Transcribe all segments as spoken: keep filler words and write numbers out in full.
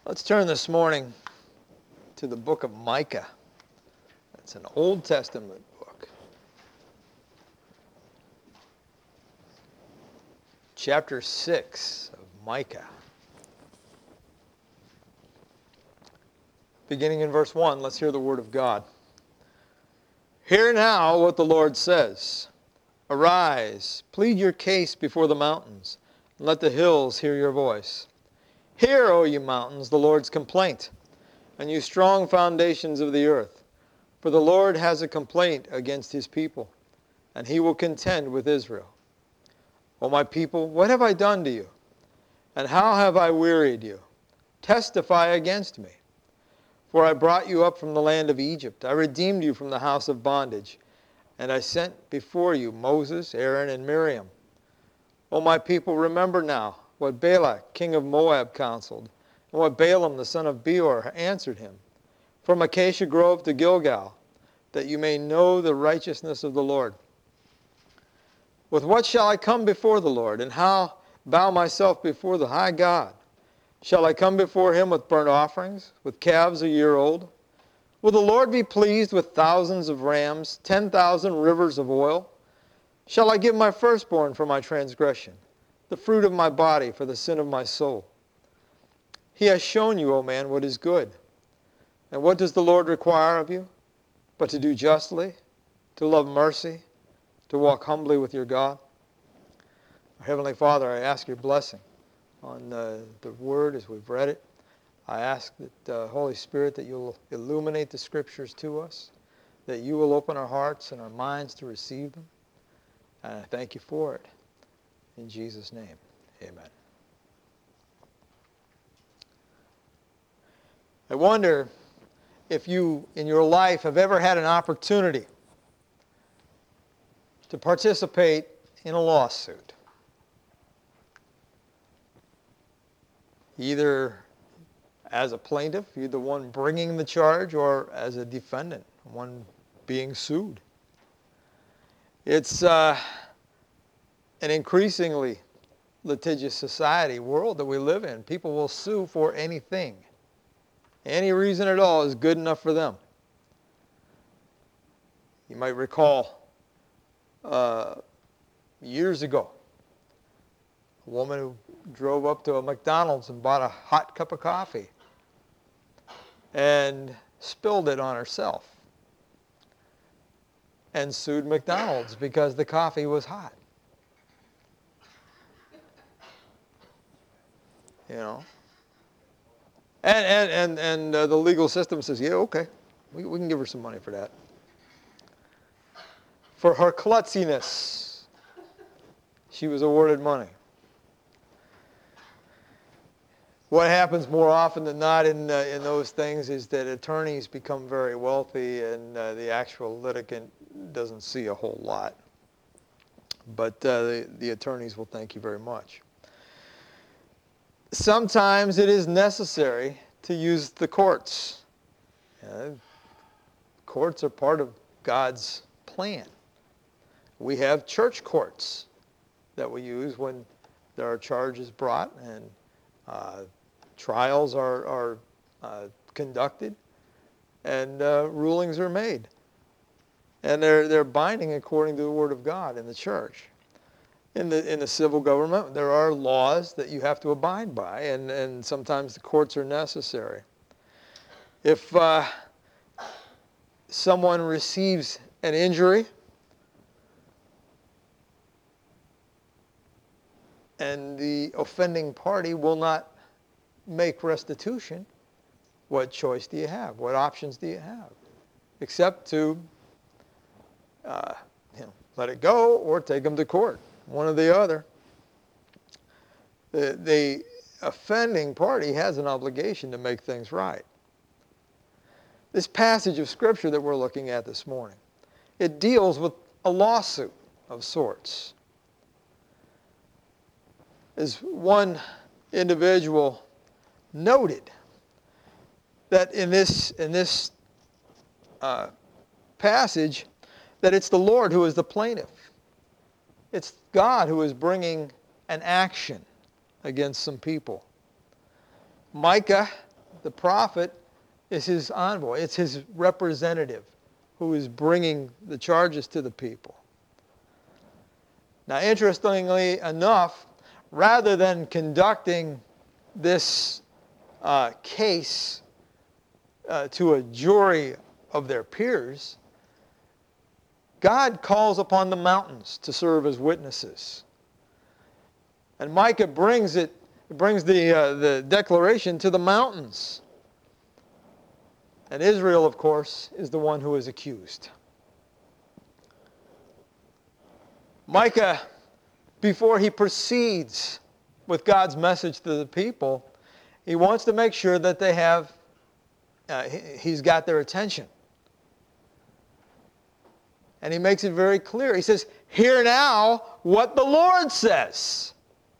Let's turn this morning to the book of Micah. It's an Old Testament book. Chapter six of Micah. Beginning in verse one, let's hear the word of God. Hear now what the Lord says. Arise, plead your case before the mountains, and let the hills hear your voice. Hear, O you mountains, the Lord's complaint, and you strong foundations of the earth. For the Lord has a complaint against his people, and he will contend with Israel. O my people, what have I done to you? And how have I wearied you? Testify against me. For I brought you up from the land of Egypt. I redeemed you from the house of bondage. And I sent before you Moses, Aaron, and Miriam. O my people, remember now what Balak, king of Moab, counseled, and what Balaam, the son of Beor, answered him. From Acacia Grove to Gilgal, that you may know the righteousness of the Lord. With what shall I come before the Lord, and how bow myself before the high God? Shall I come before him with burnt offerings, with calves a year old? Will the Lord be pleased with thousands of rams, ten thousand rivers of oil? Shall I give my firstborn for my transgression, the fruit of my body for the sin of my soul? He has shown you, O man, what is good. And what does the Lord require of you? But to do justly, to love mercy, to walk humbly with your God. Our Heavenly Father, I ask your blessing on uh, the Word as we've read it. I ask that, uh, Holy Spirit, that you'll illuminate the Scriptures to us, that you will open our hearts and our minds to receive them. And I thank you for it. In Jesus' name, amen. I wonder if you, in your life, have ever had an opportunity to participate in a lawsuit. Either as a plaintiff, you're the one bringing the charge, or as a defendant, one being sued. It's uh, an increasingly litigious society, world that we live in. People will sue for anything. Any reason at all is good enough for them. You might recall uh, years ago, a woman who drove up to a McDonald's and bought a hot cup of coffee and spilled it on herself and sued McDonald's because the coffee was hot. You know? And and and, and uh, the legal system says, yeah, okay, we, we can give her some money for that. For her klutziness, she was awarded money. What happens more often than not in uh, in those things is that attorneys become very wealthy, and uh, the actual litigant doesn't see a whole lot. But uh, the, the attorneys will thank you very much. Sometimes it is necessary to use the courts. Uh, courts are part of God's plan. We have church courts that we use when there are charges brought and uh, trials are, are uh, conducted and uh, rulings are made. And they're, they're binding according to the Word of God in the church. In the in the civil government, there are laws that you have to abide by, and, and sometimes the courts are necessary. If uh, someone receives an injury and the offending party will not make restitution, what choice do you have? What options do you have? Except to uh, you know, let it go or take them to court. One or the other. The, the offending party has an obligation to make things right. This passage of Scripture that we're looking at this morning, it deals with a lawsuit of sorts. As one individual noted, that in this, in this uh, passage, that it's the Lord who is the plaintiff. It's God who is bringing an action against some people. Micah The prophet is his envoy. It's his representative who is bringing the charges to the people. Now, interestingly enough, rather than conducting this uh, case uh, to a jury of their peers, God calls upon the mountains to serve as witnesses. And Micah brings it, brings the, uh, the declaration to the mountains. And Israel, of course, is the one who is accused. Micah, before he proceeds with God's message to the people, he wants to make sure that they have, uh, he's got their attention. And he makes it very clear. He says, "Hear now what the Lord says."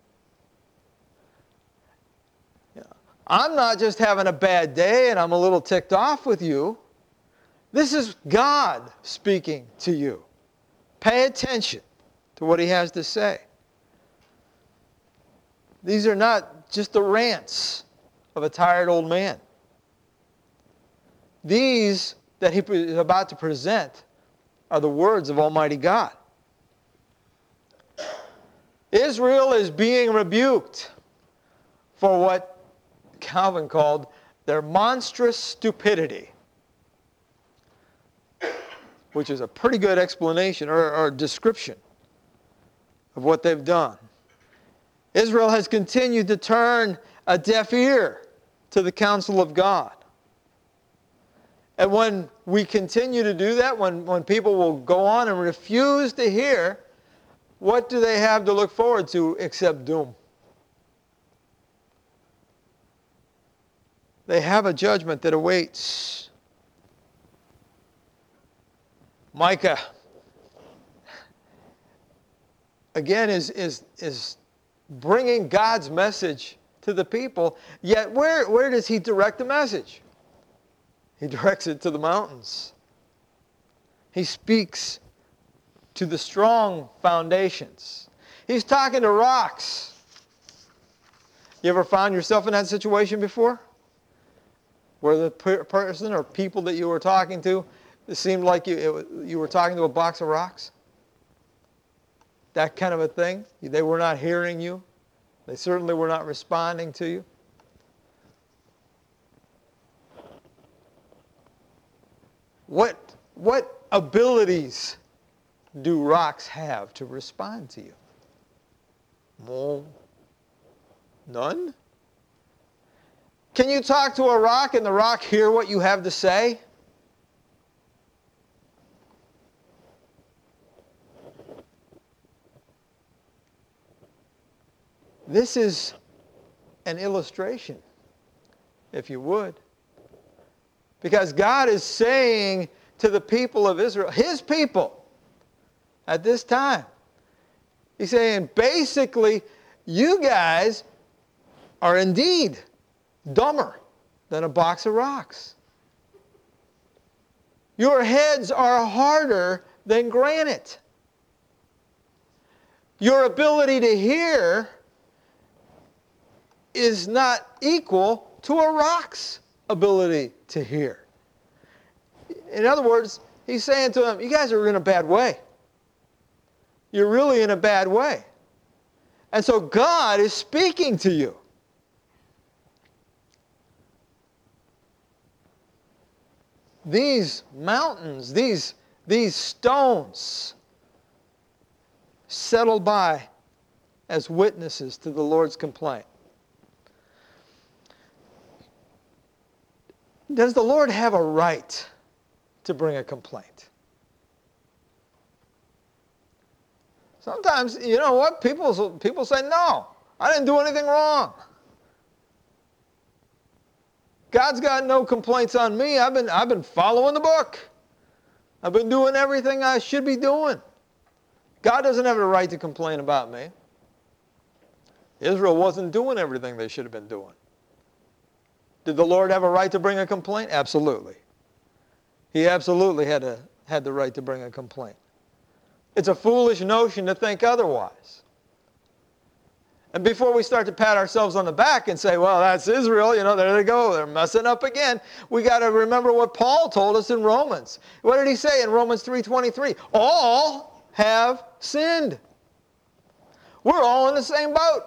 I'm not just having a bad day and I'm a little ticked off with you. This is God speaking to you. Pay attention to what he has to say. These are not just the rants of a tired old man. These that he is about to present are the words of Almighty God. Israel is being rebuked for what Calvin called their monstrous stupidity, which is a pretty good explanation or, or description of what they've done. Israel has continued to turn a deaf ear to the counsel of God. And when we continue to do that, when, when people will go on and refuse to hear, what do they have to look forward to except doom? They have a judgment that awaits. Micah, again, is, is, is bringing God's message to the people, yet where, where does he direct the message? He directs it to the mountains. He speaks to the strong foundations. He's talking to rocks. You ever found yourself in that situation before? Where the per- person or people that you were talking to, it seemed like you, it, you were talking to a box of rocks? That kind of a thing. They were not hearing you. They certainly were not responding to you. What, what abilities do rocks have to respond to you? Well, none? Can you talk to a rock and the rock hear what you have to say? This is an illustration, if you would. Because God is saying to the people of Israel, his people, at this time, he's saying, basically, you guys are indeed dumber than a box of rocks. Your heads are harder than granite. Your ability to hear is not equal to a rock's ability to hear. In other words, he's saying to them, you guys are in a bad way. You're really in a bad way. And so God is speaking to you. These mountains, these, these stones, settle by as witnesses to the Lord's complaint. Does the Lord have a right to bring a complaint? Sometimes, you know what? People, people say, no, I didn't do anything wrong. God's got no complaints on me. I've been, I've been following the book. I've been doing everything I should be doing. God doesn't have a right to complain about me. Israel wasn't doing everything they should have been doing. Did the Lord have a right to bring a complaint? Absolutely. He absolutely had, a, had the right to bring a complaint. It's a foolish notion to think otherwise. And before we start to pat ourselves on the back and say, well, that's Israel, you know, there they go, they're messing up again, we got to remember what Paul told us in Romans. What did he say in Romans three twenty-three? All have sinned. We're all in the same boat.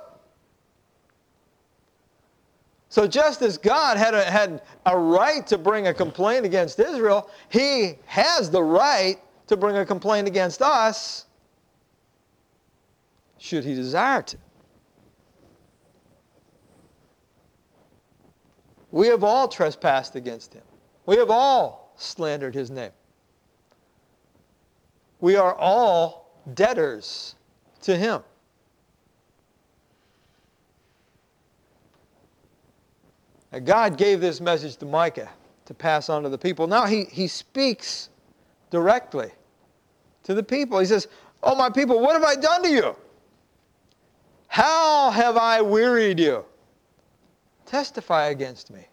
So just as God had a, had a right to bring a complaint against Israel, He has the right to bring a complaint against us, should He desire to. We have all trespassed against Him. We have all slandered His name. We are all debtors to Him. Now, God gave this message to Micah to pass on to the people. Now he, he speaks directly to the people. He says, oh, my people, what have I done to you? How have I wearied you? Testify against me.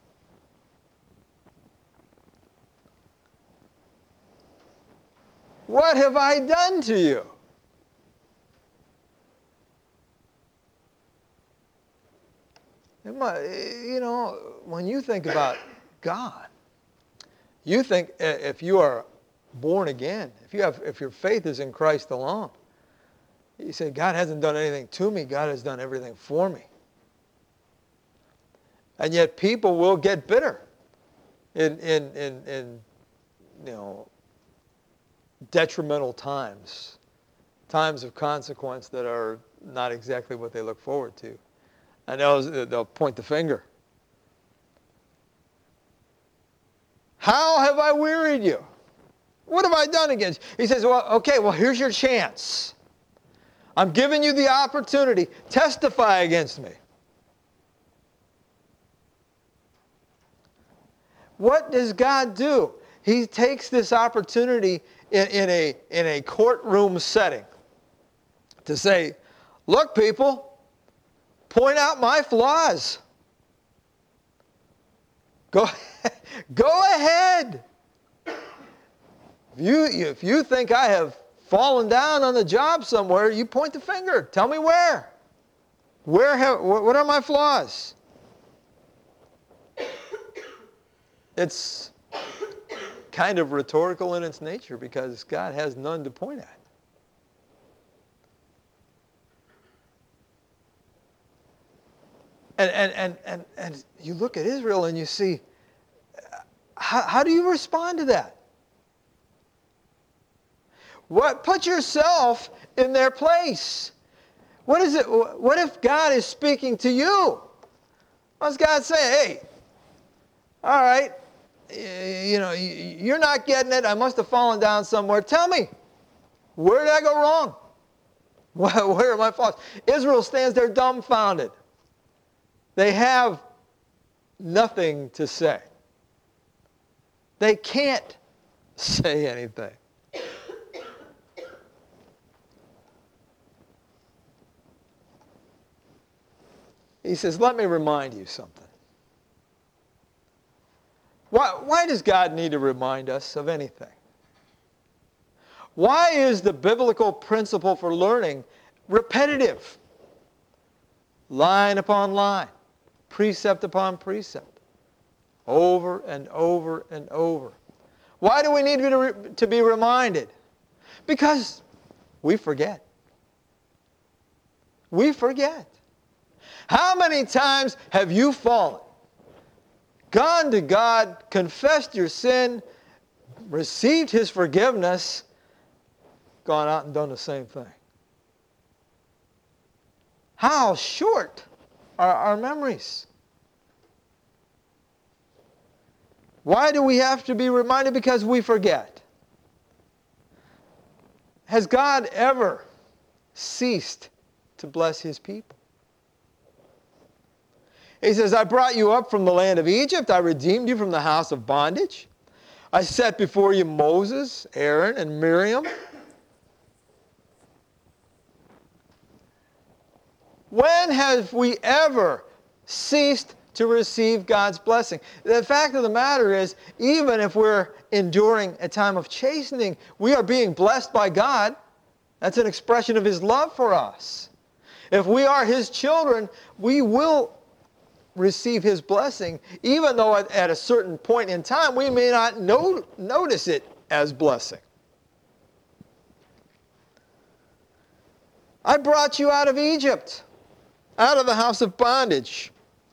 What have I done to you? You know, when you think about God, you think if you are born again, if you have, if your faith is in Christ alone, you say, God hasn't done anything to me, God has done everything for me. And yet people will get bitter in, in, in, in you know, detrimental times, times of consequence that are not exactly what they look forward to. And they'll, they'll point the finger. How have I wearied you? What have I done against you? He says, well, okay, well, here's your chance. I'm giving you the opportunity. Testify against me. What does God do? He takes this opportunity in, in, a, in a courtroom setting to say, look, people, point out my flaws. Go, go ahead. If you, if you think I have fallen down on the job somewhere, you point the finger. Tell me where. Where have, what are my flaws? It's kind of rhetorical in its nature because God has none to point at. And, and, and, and, and you look at Israel and you see, how, how do you respond to that? What, put yourself in their place. What is it? What if God is speaking to you? What's God saying? Hey, all right, you know, you're not getting it. I must have fallen down somewhere. Tell me, where did I go wrong? Where, where are my faults? Israel stands there dumbfounded. They have nothing to say. They can't say anything. He says, let me remind you something. Why, why does God need to remind us of anything? Why is the biblical principle for learning repetitive? Line upon line. Precept upon precept, over and over and over. Why do we need to be, re- to be reminded? Because we forget. We forget. How many times have you fallen, gone to God, confessed your sin, received His forgiveness, gone out and done the same thing? How short are our memories? Why do we have to be reminded? Because we forget. Has God ever ceased to bless His people? He says, I brought you up from the land of Egypt. I redeemed you from the house of bondage. I set before you Moses, Aaron, and Miriam. When have we ever ceased to receive God's blessing? The fact of the matter is, even if we're enduring a time of chastening, we are being blessed by God. That's an expression of His love for us. If we are his children, we will receive his blessing, even though at, at a certain point in time we may not know, notice it as blessing. I brought you out of Egypt, out of the house of bondage.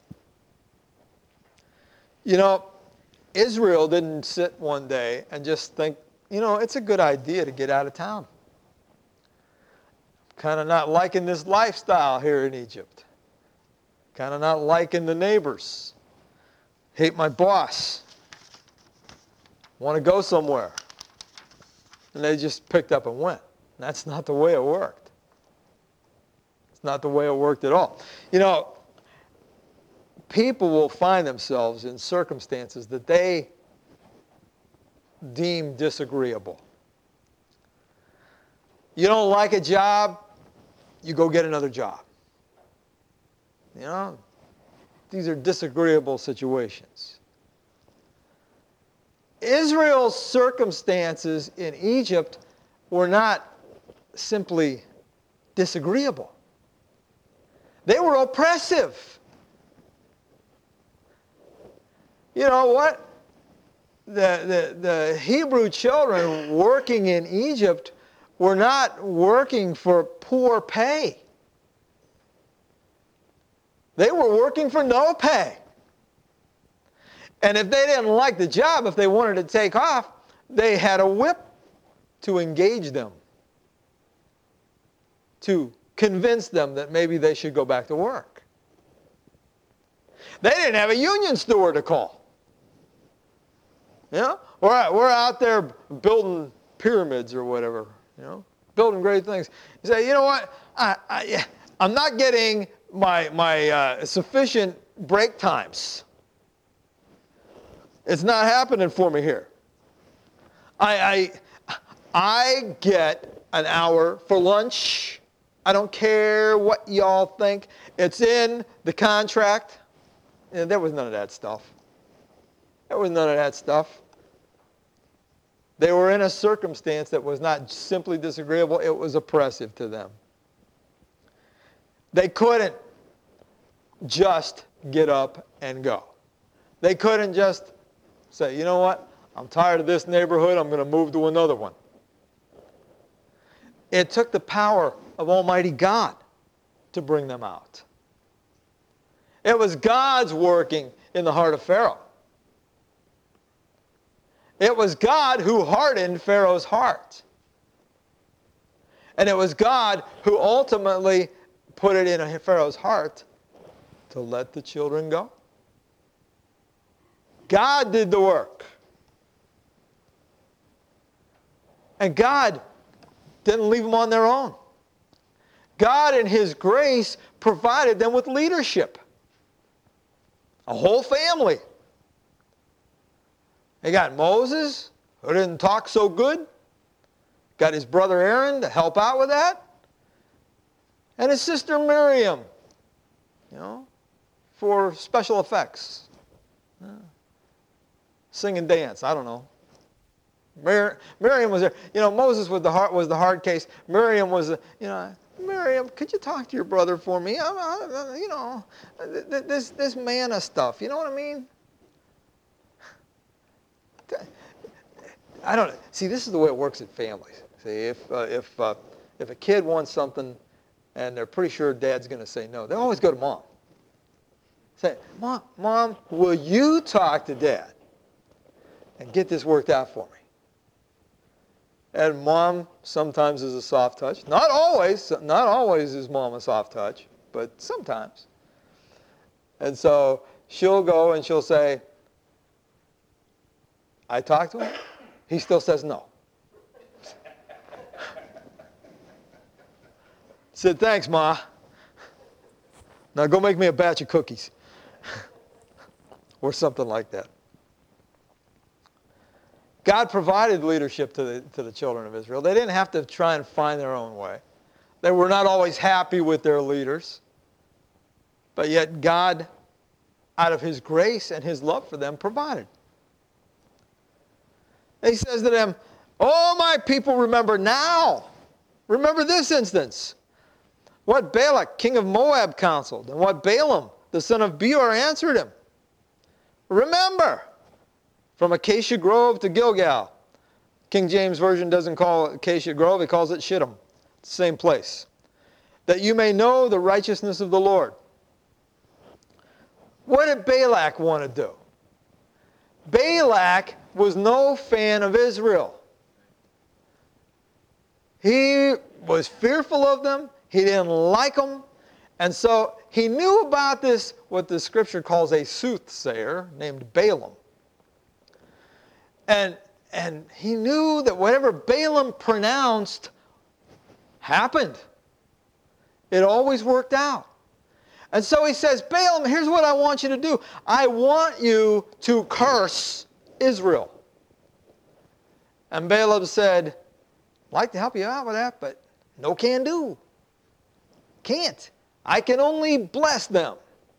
You know, Israel didn't sit one day and just think, you know, it's a good idea to get out of town. Kind of not liking this lifestyle here in Egypt. Kind of not liking the neighbors. Hate my boss. Want to go somewhere. And they just picked up and went. That's not the way it worked. It's not the way it worked at all. You know, people will find themselves in circumstances that they deem disagreeable. You don't like a job, you go get another job. You know, these are disagreeable situations. Israel's circumstances in Egypt were not simply disagreeable. They were oppressive. You know what? The, the, the Hebrew children working in Egypt were not working for poor pay. They were working for no pay. And if they didn't like the job, if they wanted to take off, they had a whip to engage them, to convince them that maybe they should go back to work. They didn't have a union steward to call. You know, we're, we're out there building pyramids or whatever, you know, building great things. You say, you know what, I, I, I'm not getting my, my uh, sufficient break times. It's not happening for me here. I, I, I get an hour for lunch. I don't care what y'all think. It's in the contract. And there was none of that stuff. There was none of that stuff. They were in a circumstance that was not simply disagreeable, it was oppressive to them. They couldn't just get up and go. They couldn't just say, you know what, I'm tired of this neighborhood, I'm going to move to another one. It took the power of Almighty God to bring them out. It was God's working in the heart of Pharaoh. It was God who hardened Pharaoh's heart. And it was God who ultimately put it in Pharaoh's heart to let the children go. God did the work. And God didn't leave them on their own. God in his grace provided them with leadership. A whole family. They got Moses, who didn't talk so good. Got his brother Aaron to help out with that. And his sister Miriam, you know, for special effects. Yeah. Sing and dance, I don't know. Mir- Miriam was there. You know, Moses was the hard, was the hard case. Miriam was, the, you know, Miriam, could you talk to your brother for me? I, I, you know, this, this manna stuff, you know what I mean? I don't know. See, this is the way it works in families. See, if, uh, if, uh, if a kid wants something and they're pretty sure dad's going to say no, they always go to mom. Say, Mom, Mom, will you talk to Dad and get this worked out for me? And Mom sometimes is a soft touch. Not always. Not always is Mom a soft touch, but sometimes. And so she'll go and she'll say, I talked to him. He still says no. Said, thanks, Ma. Now go make me a batch of cookies. Or something like that. God provided leadership to the, to the children of Israel. They didn't have to try and find their own way. They were not always happy with their leaders. But yet God, out of his grace and his love for them, provided. He says to them, oh, my people, remember now. Remember this instance. What Balak, king of Moab, counseled, and what Balaam, the son of Beor, answered him. Remember, from Acacia Grove to Gilgal. King James Version doesn't call it Acacia Grove, it calls it Shittim. Same place. That you may know the righteousness of the Lord. What did Balak want to do? Balak was no fan of Israel. He was fearful of them. He didn't like them. And so he knew about this, what the scripture calls a soothsayer named Balaam. And, and he knew that whatever Balaam pronounced happened. It always worked out. And so he says, Balaam, here's what I want you to do. I want you to curse Israel. And Balaam said, I'd like to help you out with that, but no can do. Can't. I can only bless them.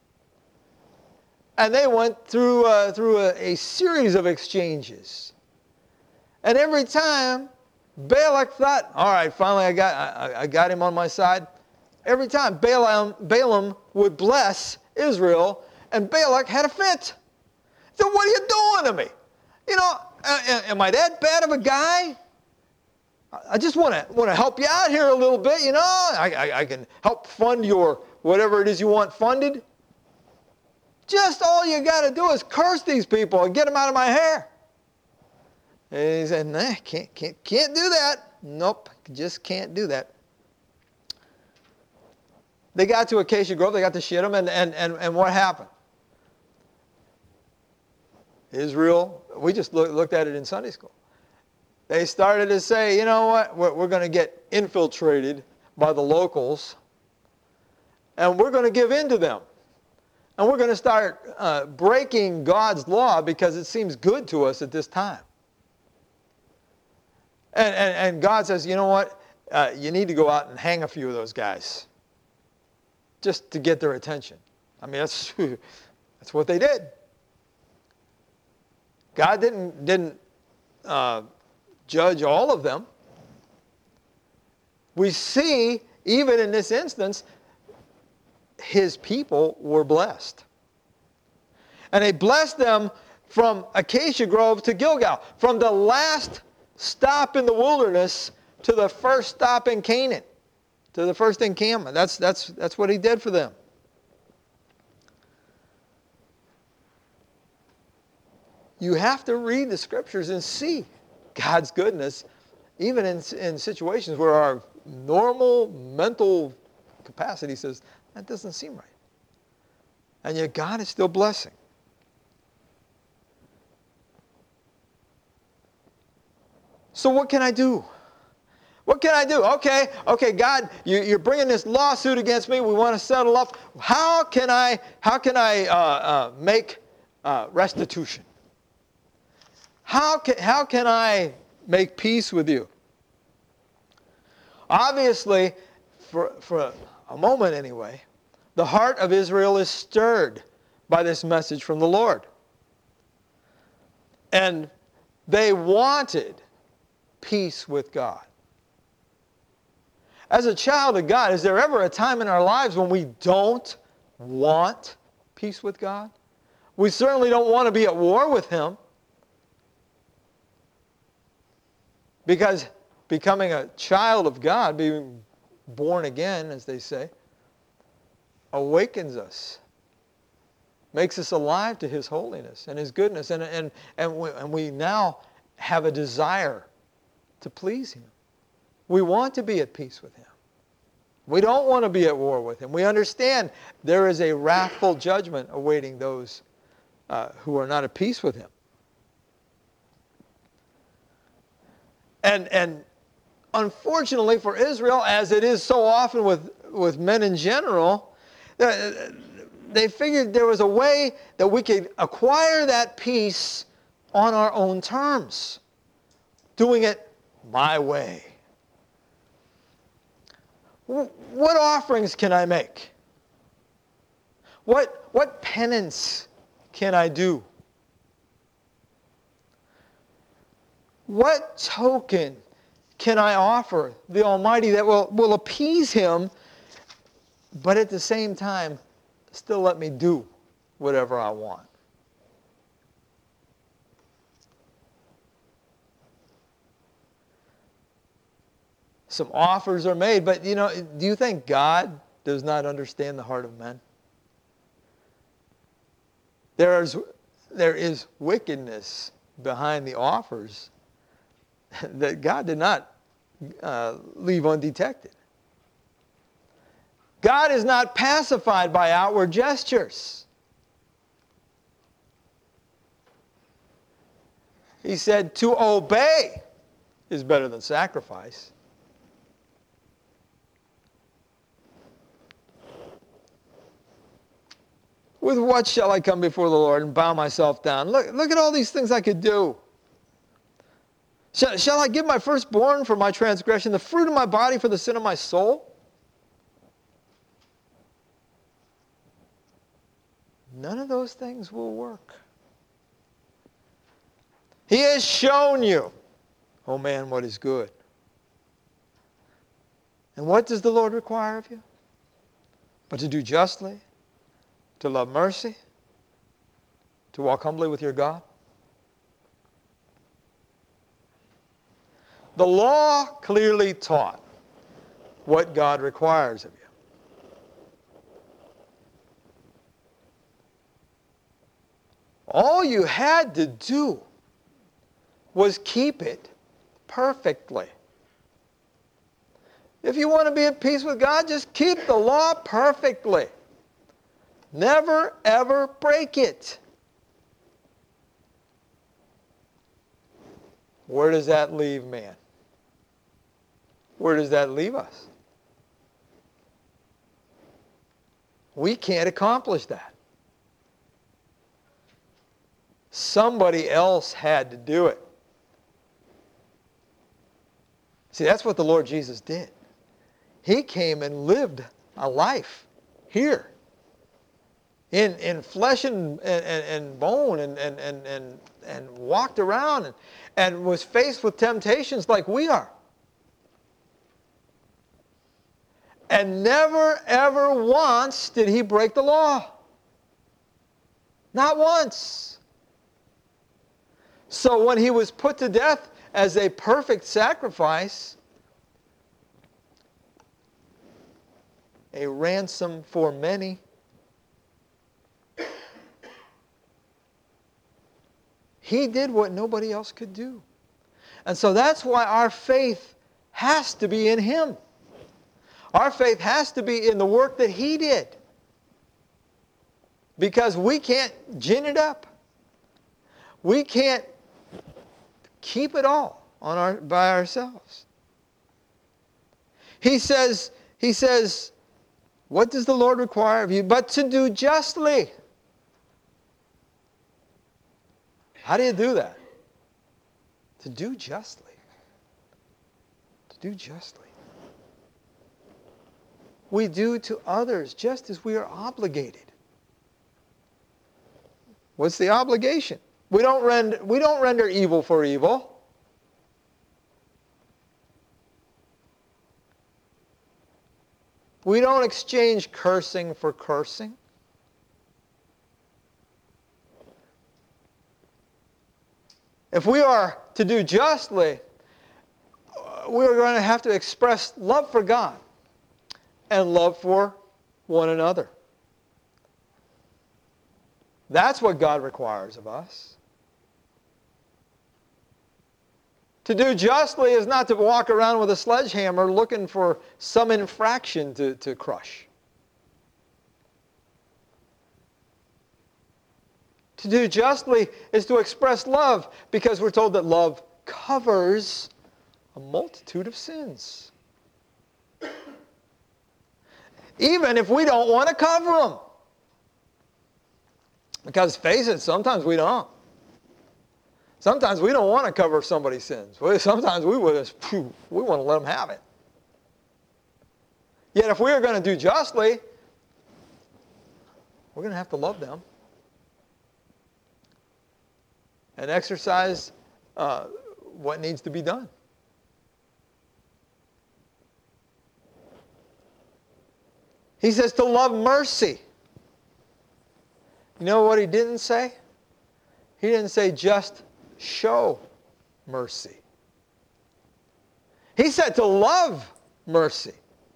And they went through, uh, through a, a series of exchanges. And every time, Balak thought, all right, finally I got, I, I got him on my side. Every time Balaam, Balaam would bless Israel, and Balak had a fit. So what are you doing to me? You know, am I that bad of a guy? I just want to want to help you out here a little bit, you know. I, I, I can help fund your whatever it is you want funded. Just all you got to do is curse these people and get them out of my hair. And he said, nah, can't, can't, can't do that. Nope, just can't do that. They got to Acacia Grove, they got to Shittim, and, and, and, and what happened? Israel, we just look, looked at it in Sunday school. They started to say, you know what, we're, we're going to get infiltrated by the locals, and we're going to give in to them. And we're going to start uh, breaking God's law because it seems good to us at this time. And, and, and God says, you know what, uh, you need to go out and hang a few of those guys just to get their attention. I mean, that's, that's what they did. God didn't, didn't uh, judge all of them. We see, even in this instance, his people were blessed. And he blessed them from Acacia Grove to Gilgal, from the last stop in the wilderness to the first stop in Canaan, to the first encampment. That's, that's, that's what he did for them. You have to read the scriptures and see God's goodness, even in, in situations where our normal mental capacity says, that doesn't seem right. And yet God is still blessing. So what can I do? What can I do? Okay, okay, God, you, you're bringing this lawsuit against me. We want to settle up. How can I, how can I uh, uh, make uh, restitution? How can, how can I make peace with you? Obviously, for, for a moment anyway, the heart of Israel is stirred by this message from the Lord. And they wanted peace with God. As a child of God, is there ever a time in our lives when we don't want peace with God? We certainly don't want to be at war with Him. Because becoming a child of God, being born again, as they say, awakens us, makes us alive to His holiness and His goodness. And, and, and, we, and we now have a desire to please Him. We want to be at peace with Him. We don't want to be at war with Him. We understand there is a wrathful judgment awaiting those uh, who are not at peace with Him. And, and unfortunately for Israel, as it is so often with, with men in general, they figured there was a way that we could acquire that peace on our own terms, doing it my way. What offerings can I make? What, what penance can I do? What token can I offer the Almighty that will, will appease Him but at the same time, still let me do whatever I want. Some offers are made, but you know, do you think God does not understand the heart of men? There is, there is wickedness behind the offers that God did not uh, leave undetected. God is not pacified by outward gestures. He said, to obey is better than sacrifice. With what shall I come before the Lord and bow myself down? Look, look at all these things I could do. Shall, shall I give my firstborn for my transgression, the fruit of my body for the sin of my soul? None of those things will work. He has shown you, oh man, what is good. And what does the Lord require of you? But to do justly, to love mercy, to walk humbly with your God. The law clearly taught what God requires of you. All you had to do was keep it perfectly. If you want to be at peace with God, just keep the law perfectly. Never, ever break it. Where does that leave man? Where does that leave us? We can't accomplish that. Somebody else had to do it. See, that's what the Lord Jesus did. He came and lived a life here. In, in flesh and, and, and bone and, and, and, and, and walked around and, and was faced with temptations like we are. And never, ever once did he break the law. Not once. So when he was put to death as a perfect sacrifice, a ransom for many, he did what nobody else could do. And so that's why our faith has to be in him. Our faith has to be in the work that he did. Because we can't gin it up. We can't keep it all on our, by ourselves. He says, he says, what does the Lord require of you? But to do justly. How do you do that? To do justly. To do justly. We do to others just as we are obligated. What's the obligation? We don't render, we don't render evil for evil. We don't exchange cursing for cursing. If we are to do justly, we are going to have to express love for God and love for one another. That's what God requires of us. To do justly is not to walk around with a sledgehammer looking for some infraction to, to crush. To do justly is to express love, because we're told that love covers a multitude of sins. Even if we don't want to cover them. Because face it, sometimes we don't. Sometimes we don't want to cover somebody's sins. Sometimes we, would just, phew, we want to let them have it. Yet if we are going to do justly, we're going to have to love them. And exercise uh, what needs to be done. He says to love mercy. You know what he didn't say? He didn't say just show mercy. He said to love mercy.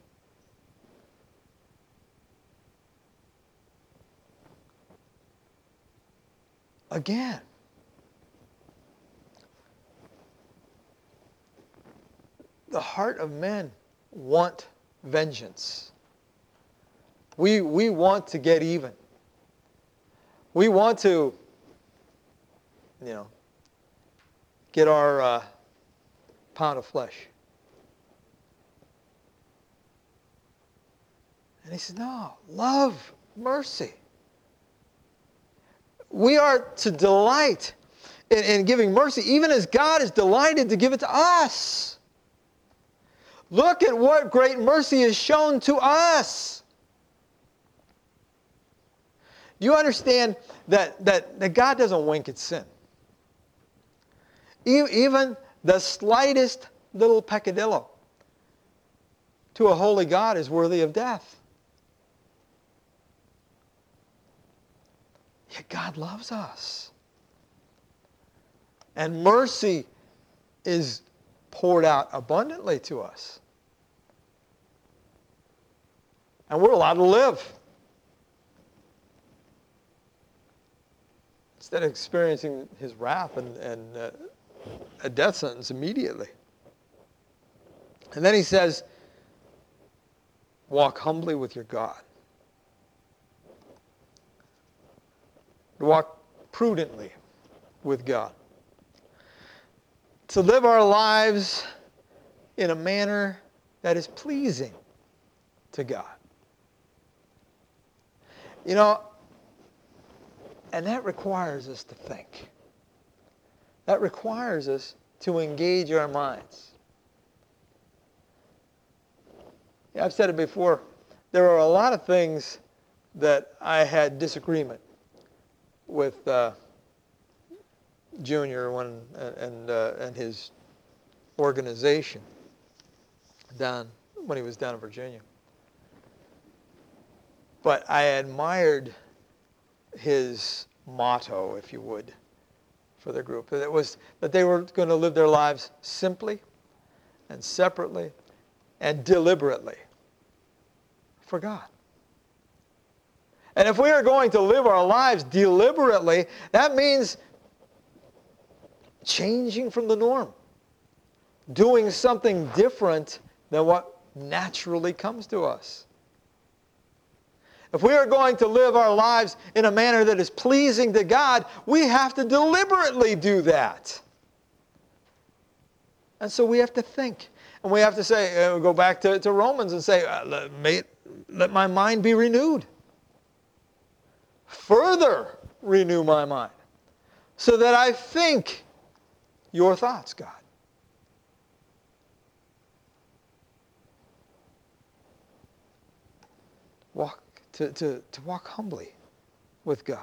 Again, the heart of men want vengeance. We, we want to get even. We want to, you know, get our uh, pound of flesh. And he says, no, love mercy. We are to delight in, in giving mercy, even as God is delighted to give it to us. Look at what great mercy is shown to us. You understand that, that, that God doesn't wink at sin. Even the slightest little peccadillo to a holy God is worthy of death. Yet God loves us. And mercy is poured out abundantly to us. And we're allowed to live. Instead of experiencing his wrath and, and uh, a death sentence immediately. And then he says, walk humbly with your God. Walk prudently with God. To live our lives in a manner that is pleasing to God. You know, and that requires us to think. That requires us to engage our minds. Yeah, I've said it before. There are a lot of things that I had disagreement with uh, Junior when, and, uh, and his organization down when he was down in Virginia. But I admired his motto, if you would, for the group. It was that they were going to live their lives simply and separately and deliberately for God. And if we are going to live our lives deliberately, that means changing from the norm, doing something different than what naturally comes to us. If we are going to live our lives in a manner that is pleasing to God, we have to deliberately do that. And so we have to think. And we have to say, uh, go back to, to Romans and say, uh, let, may, let my mind be renewed. Further renew my mind so that I think your thoughts, God. Walk to, to, to walk humbly with God.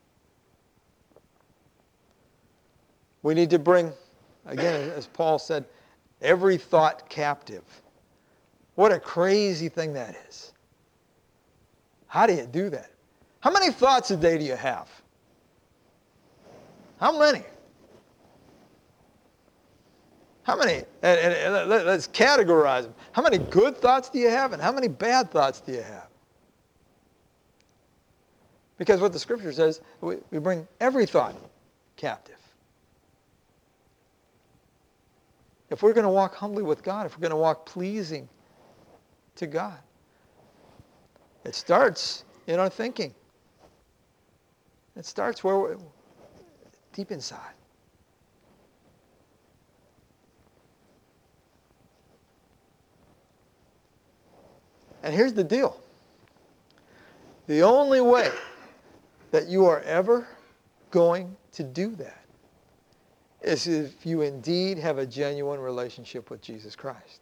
We need to bring, again, as Paul said, every thought captive. What a crazy thing that is. How do you do that? How many thoughts a day do you have? How many? How many? And, and, and let's categorize them. How many good thoughts do you have, and how many bad thoughts do you have? Because what the Scripture says, we, we bring every thought captive. If we're going to walk humbly with God, if we're going to walk pleasing to God, it starts in our thinking. It starts where we're, deep inside. And here's the deal. The only way that you are ever going to do that is if you indeed have a genuine relationship with Jesus Christ.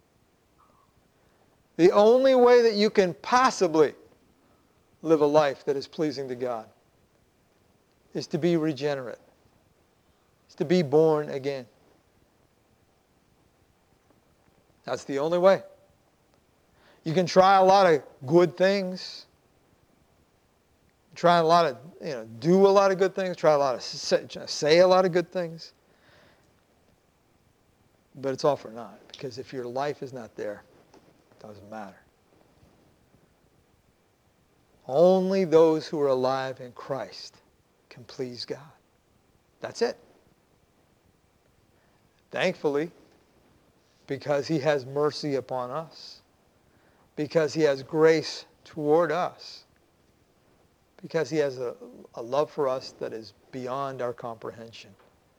The only way that you can possibly live a life that is pleasing to God is to be regenerate. Is to be born again. That's the only way. You can try a lot of good things. Try a lot of, you know, do a lot of good things. Try a lot of, say, say a lot of good things. But it's all for naught, because if your life is not there, it doesn't matter. Only those who are alive in Christ can please God. That's it. Thankfully, because he has mercy upon us, because he has grace toward us, because he has a, a love for us that is beyond our comprehension,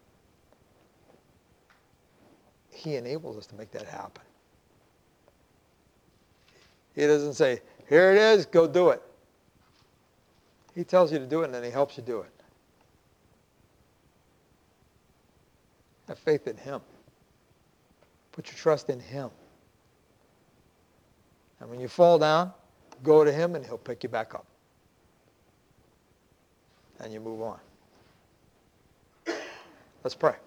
he enables us to make that happen. He doesn't say, here it is, go do it. He tells you to do it, and then he helps you do it. Have faith in him. Put your trust in him. And when you fall down, go to him, and he'll pick you back up. And you move on. Let's pray.